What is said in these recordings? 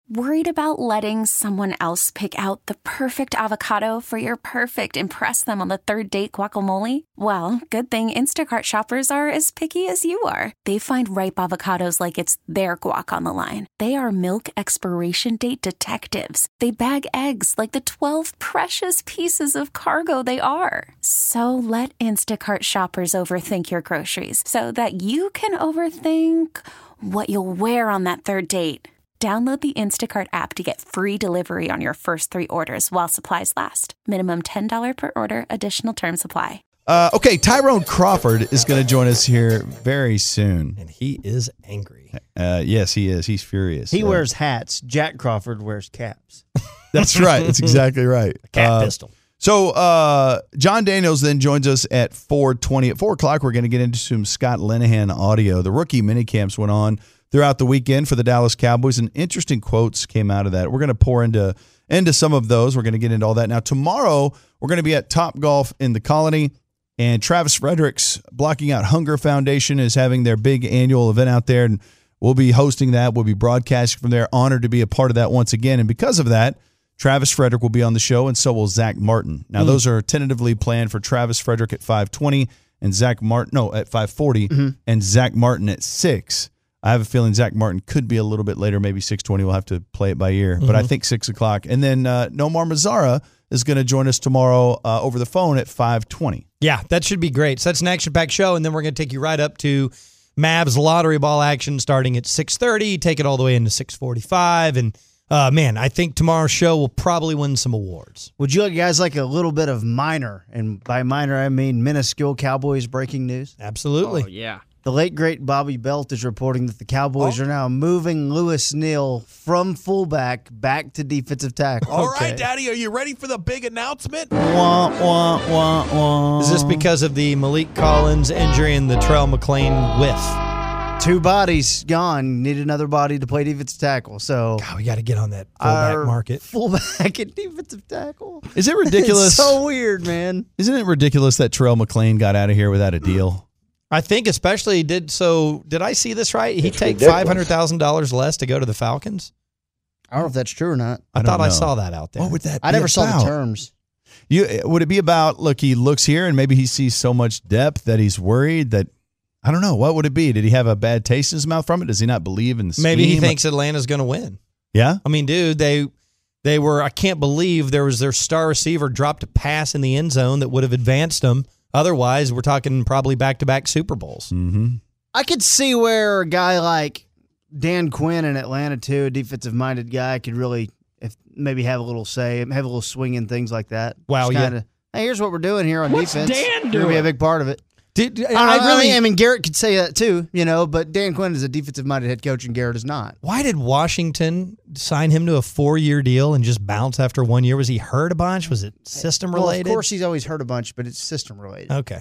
Worried about letting someone else pick out the perfect avocado for your perfect impress them on the third date guacamole? Well, good thing Instacart shoppers are as picky as you are. They find ripe avocados like it's their guac on the line. They are milk expiration date detectives. They bag eggs like the 12 precious pieces of cargo they are. So let Instacart shoppers overthink your groceries so that you can overthink what you'll wear on that third date. Download the Instacart app to get free delivery on your first 3 orders while supplies last. Minimum $10 per order. Additional terms apply. Okay, Tyrone Crawford is going to join us here very soon. And he is angry. Yes, he is. He's furious. He wears hats. Jack Crawford wears caps. That's right. That's exactly right. A cat pistol. So John Daniels then joins us at 4:20. At 4 o'clock, we're going to get into some Scott Linehan audio. The rookie minicamps went on throughout the weekend for the Dallas Cowboys, and interesting quotes came out of that. We're going to pour into some of those. We're going to get into all that. Now, tomorrow, we're going to be at Top Golf in the Colony, and Travis Frederick's Blocking Out Hunger Foundation is having their big annual event out there, and we'll be hosting that. We'll be broadcasting from there. Honored to be a part of that once again, and because of that, Travis Frederick will be on the show, and so will Zach Martin. Now, those are tentatively planned for Travis Frederick at 5:20 and Zach Martin, at 5:40, and Zach Martin at 6. I have a feeling Zach Martin could be a little bit later, maybe 6:20. We'll have to play it by ear, but I think 6 o'clock. And then Nomar Mazara is going to join us tomorrow over the phone at 5:20. Yeah, that should be great. So that's an action-packed show, and then we're going to take you right up to Mavs lottery ball action starting at 6:30, take it all the way into 6:45, and man, I think tomorrow's show will probably win some awards. Would you guys like a little bit of minor, and by minor I mean minuscule Cowboys breaking news? Absolutely. Oh, yeah. The late, great Bobby Belt is reporting that the Cowboys are now moving Lewis Neal from fullback back to defensive tackle. All right, Daddy, are you ready for the big announcement? Wah, wah, wah, wah. Is this because of the Malik Collins injury and the Terrell McLean whiff? 2 bodies gone. Need another body to play defensive tackle. So God, we got to get on that fullback market. Fullback and defensive tackle. Is it ridiculous? It's so weird, man. Isn't it ridiculous that Terrell McLean got out of here without a deal? I think especially did I see this right? He'd take $500,000 less to go to the Falcons? I don't know if that's true or not. I thought I saw that out there. What would that be I never saw about? the terms. Would it be about, look, he looks here and maybe he sees so much depth that he's worried that, I don't know, what would it be? Did he have a bad taste in his mouth from it? Does he not believe in the scheme? Maybe he thinks Atlanta's going to win. Yeah? I mean, dude, they were, I can't believe their star receiver dropped a pass in the end zone that would have advanced them. Otherwise, we're talking probably back-to-back Super Bowls. Mm-hmm. I could see where a guy like Dan Quinn in Atlanta, too, a defensive-minded guy, could really maybe have a little say, have a little swing in things like that. Wow, hey, here's what we're doing here on defense. Dan You're going to be a big part of it. I mean, Garrett could say that too, but Dan Quinn is a defensive-minded head coach, and Garrett is not. Why did Washington sign him to a 4-year deal and just bounce after 1 year? Was he hurt a bunch? Was it system-related? Well, of course, he's always hurt a bunch, but it's system-related. Okay.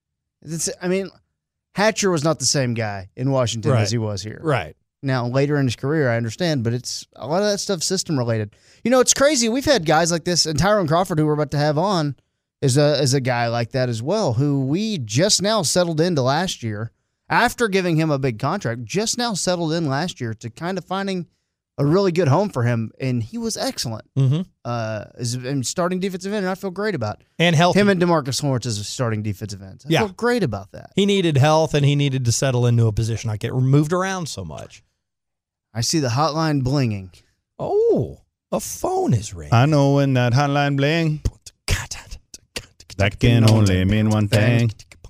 Hatcher was not the same guy in Washington as he was here. Right. Now, later in his career, I understand, but it's a lot of that stuff system-related. It's crazy. We've had guys like this, and Tyrone Crawford, who we're about to have on, is a guy like that as well, who we just now settled into last year, after giving him a big contract, just now settled in last year to kind of finding a really good home for him, and he was excellent. Mm-hmm. Starting defensive end, and I feel great about it. And healthy. Him and DeMarcus Lawrence as a starting defensive end. I feel great about that. He needed health, and he needed to settle into a position. I get moved around so much. I see the hotline blinging. Oh, a phone is ringing. I know when that hotline bling, that can only mean one thing.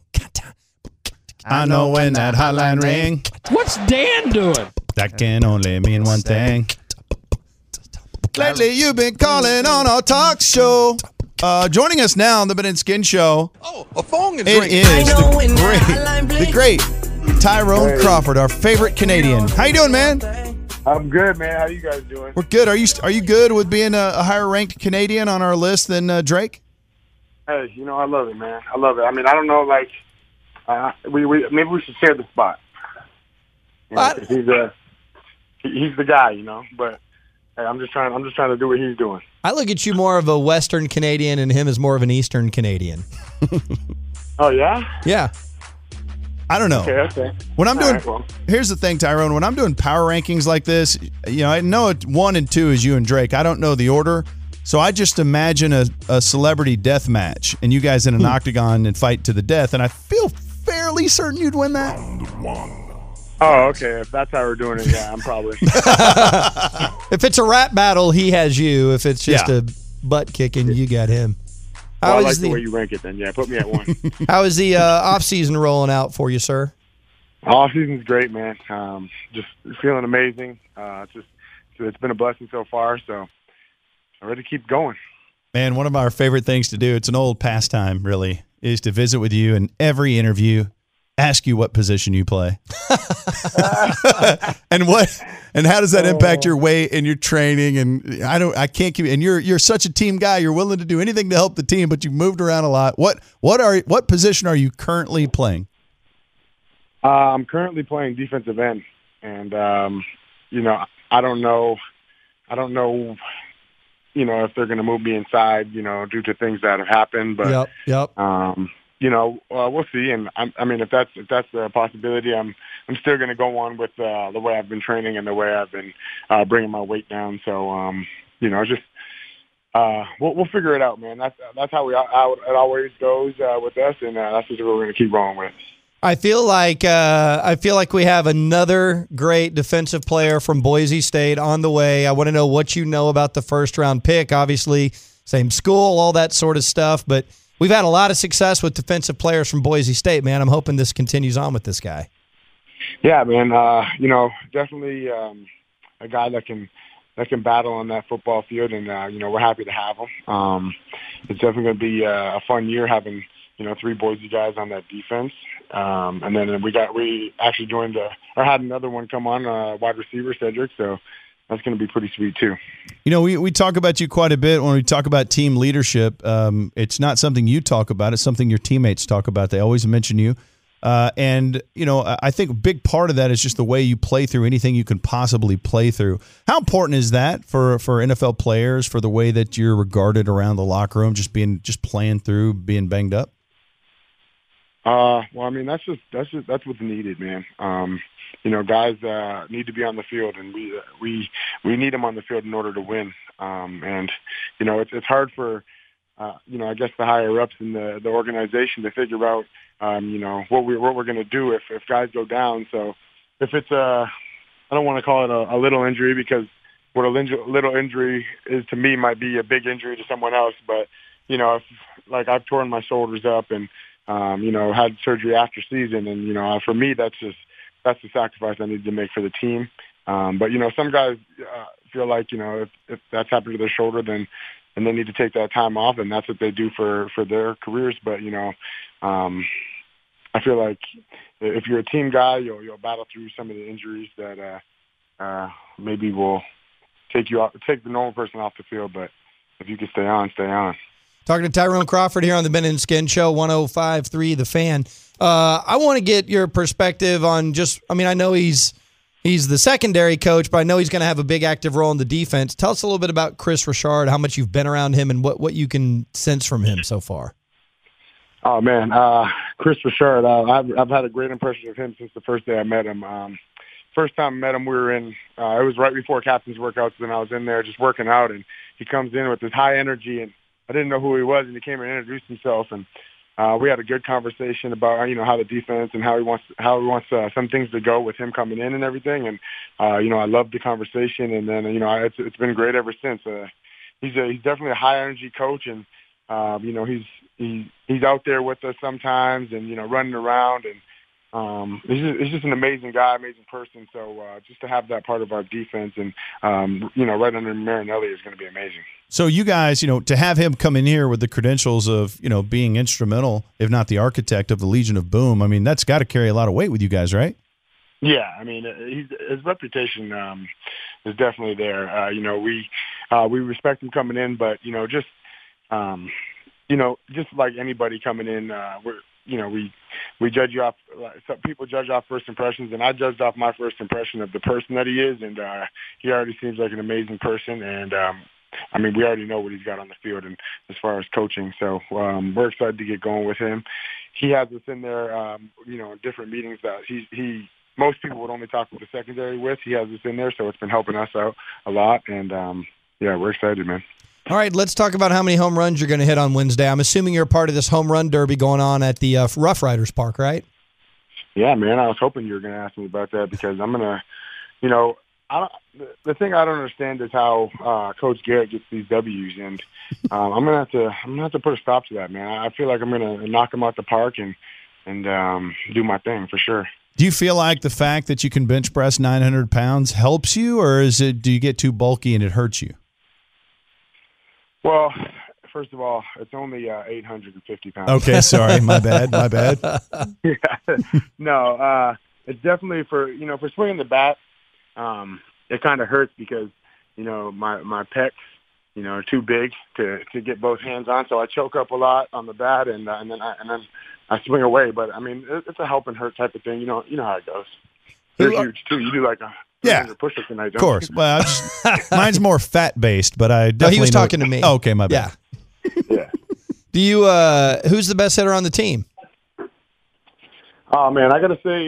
I know when that hotline ring, What's Dan doing? that can only mean one thing. Lately, you've been calling on our talk show. Joining us now on the Ben and Skin Show. Oh, a phone is It ringing. is the great Tyrone Crawford, our favorite Canadian. How you doing, man? I'm good, man. How you guys doing? We're good. Are you good with being a higher ranked Canadian on our list than Drake? Hey, I love it, man. I love it. I mean, I don't know, like, we maybe we should share the spot. He's the guy, But hey, I'm just trying to do what he's doing. I look at you more of a Western Canadian and him as more of an Eastern Canadian. Oh yeah? Yeah. I don't know. Okay. When I'm doing, All right, well. here's the thing, Tyrone. When I'm doing power rankings like this, I know 1 and 2 is you and Drake. I don't know the order, so I just imagine a celebrity death match and you guys in an octagon and fight to the death, and I feel fairly certain you'd win that. Oh, okay. If that's how we're doing it, yeah, I'm probably. If it's a rap battle, he has you. If it's just a butt kicking, you got him. Well, I like the way you rank it then. Yeah, put me at 1. How is the off-season rolling out for you, sir? Off season's great, man. Just feeling amazing. It's been a blessing so far, so I'm ready to keep going. Man, one of our favorite things to do, it's an old pastime, really, is to visit with you in every interview, ask you what position you play. and how does that impact your weight and your training? And I can't keep, and you're such a team guy. You're willing to do anything to help the team, but you've moved around a lot. What position are you currently playing? I'm currently playing defensive end, and I don't know, if they're going to move me inside, due to things that have happened. But Yep. We'll see. And I mean, if that's a possibility, I'm still going to go on with the way I've been training and the way I've been bringing my weight down. So we'll figure it out, man. That's how it always goes with us, and that's what we're going to keep rolling with. I feel like we have another great defensive player from Boise State on the way. I want to know what you know about the first-round pick. Obviously, same school, all that sort of stuff, but we've had a lot of success with defensive players from Boise State, man. I'm hoping this continues on with this guy. Yeah, man. Definitely a guy that can battle on that football field, and we're happy to have him. It's definitely going to be a fun year having 3 Boise guys on that defense. And then we actually had another one come on, wide receiver Cedric. So that's going to be pretty sweet too. We talk about you quite a bit when we talk about team leadership. It's not something you talk about. It's something your teammates talk about. They always mention you. I think a big part of that is just the way you play through anything you can possibly play through. How important is that for NFL players, for the way that you're regarded around the locker room, just playing through, being banged up? Well, I mean, that's what's needed, man. Guys need to be on the field, and we need them on the field in order to win. It's hard for I guess the higher ups in the organization to figure out what we're going to do if guys go down. So if it's I don't want to call it a little injury, because what a little injury is to me might be a big injury to someone else. But if I've torn my shoulders up and had surgery after season, and for me that's the sacrifice I need to make for the team. But some guys feel like if that's happened to their shoulder, then they need to take that time off, and that's what they do for their careers. But I feel like if you're a team guy, you'll battle through some of the injuries that maybe will take the normal person off the field. But if you can stay on, stay on. Talking to Tyrone Crawford here on the Ben and Skin Show, 105.3 The Fan. I want to get your perspective on I know he's the secondary coach, but I know he's going to have a big active role in the defense. Tell us a little bit about Chris Richard, how much you've been around him, and what you can sense from him so far. Oh, man. Chris Richard, I've had a great impression of him since the first day I met him. First time I met him, we were it was right before captain's workouts, and I was in there just working out, and he comes in with this high energy, and I didn't know who he was, and he came and introduced himself, and we had a good conversation about how the defense and how he wants some things to go with him coming in and everything, and I loved the conversation, and then it's been great ever since. He's definitely a high energy coach, and he's out there with us sometimes, and running around, and he's just an amazing guy, amazing person. So just to have that part of our defense and right under Marinelli is going to be amazing. So you guys, to have him come in here with the credentials of, being instrumental, if not the architect of the Legion of Boom, I mean, that's got to carry a lot of weight with you guys, right? Yeah, I mean, his reputation is definitely there. We respect him coming in, but just like anybody coming in, we judge you off. Some people judge off first impressions, and I judged off my first impression of the person that he is, and he already seems like an amazing person, and we already know what he's got on the field and as far as coaching. So we're excited to get going with him. he has us in there, in different meetings that most people would only talk with the secondary with. He has us in there, so it's been helping us out a lot. And, we're excited, man. All right, let's talk about how many home runs you're going to hit on Wednesday. I'm assuming you're a part of this home run derby going on at the Rough Riders Park, right? Yeah, man. I was hoping you were going to ask me about that because I'm going to, the thing I don't understand is how Coach Garrett gets these W's, and I'm gonna have to put a stop to that, man. I feel like I'm gonna knock him out the park and do my thing for sure. Do you feel like the fact that you can bench press 900 pounds helps you, or do you get too bulky and it hurts you? Well, first of all, it's only 850 pounds. Okay, sorry, my bad. Yeah. No, it's definitely for swinging the bat. It kind of hurts because, my pecs, are too big to get both hands on. So I choke up a lot on the bat and then I swing away. But I mean, it's a help and hurt type of thing. You know how it goes. You're huge too. You do like a push-up tonight, don't you? Of course. Well, mine's more fat-based, but I definitely he was talking to me. Oh, okay, my bad. Yeah. Do you, who's the best hitter on the team? Oh, man, I got to say,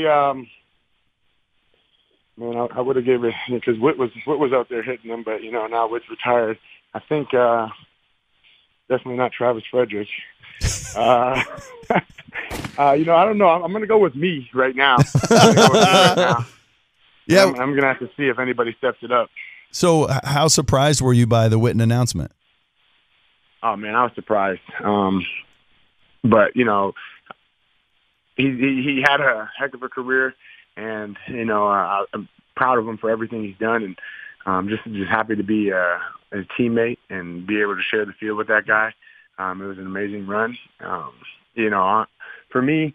man, I would have given it because Whit was out there hitting them, but now Whit's retired. I think definitely not Travis Frederick. I don't know. I'm going to go with me right now. Yeah, I'm going to have to see if anybody steps it up. So, how surprised were you by the Witten announcement? Oh man, I was surprised. But he had a heck of a career. And, I'm proud of him for everything he's done, and just happy to be a teammate and be able to share the field with that guy. It was an amazing run. For me,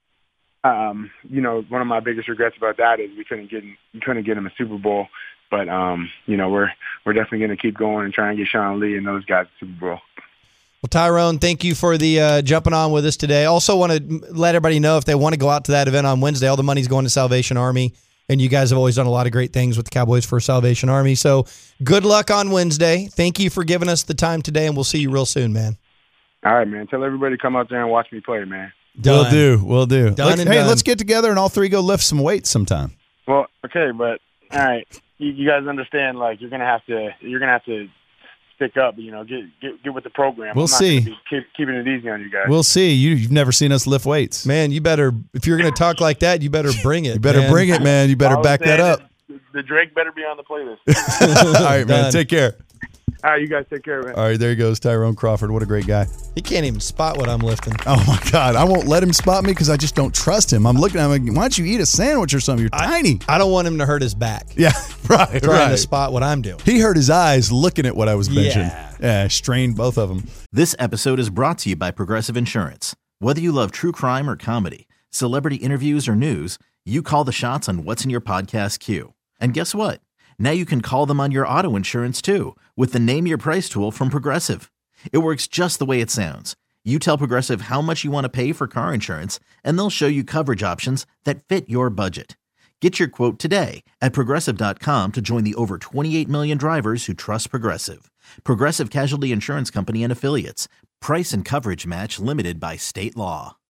one of my biggest regrets about that is we couldn't get him a Super Bowl. But, we're definitely going to keep going and try and get Sean Lee and those guys a Super Bowl. Well, Tyrone, thank you for the jumping on with us today. Also want to let everybody know if they want to go out to that event on Wednesday, all the money's going to Salvation Army, and you guys have always done a lot of great things with the Cowboys for Salvation Army. So good luck on Wednesday. Thank you for giving us the time today, and we'll see you real soon, man. All right, man. Tell everybody to come out there and watch me play, man. Done. We'll do. Done. Let's get together and all three go lift some weights sometime. Well, okay, but all right, you guys understand? Like you're gonna have to stick up, get with the program. We'll see. Keeping it easy on you guys. We'll see. You've never seen us lift weights, man. You better, if you're gonna talk like that, you better bring it. You better bring it, man. You better back that up. The Drake better be on the playlist. All right, man. Take care. All right, you guys take care, man. All right, there he goes, Tyrone Crawford. What a great guy. He can't even spot what I'm lifting. Oh, my God. I won't let him spot me because I just don't trust him. I'm looking at him like, why don't you eat a sandwich or something? You're tiny. I don't want him to hurt his back. Yeah, right. Trying to spot what I'm doing. He hurt his eyes looking at what I was benching. Yeah, strained both of them. This episode is brought to you by Progressive Insurance. Whether you love true crime or comedy, celebrity interviews or news, you call the shots on what's in your podcast queue. And guess what? Now you can call them on your auto insurance too with the Name Your Price tool from Progressive. It works just the way it sounds. You tell Progressive how much you want to pay for car insurance, and they'll show you coverage options that fit your budget. Get your quote today at Progressive.com to join the over 28 million drivers who trust Progressive. Progressive Casualty Insurance Company and Affiliates. Price and coverage match limited by state law.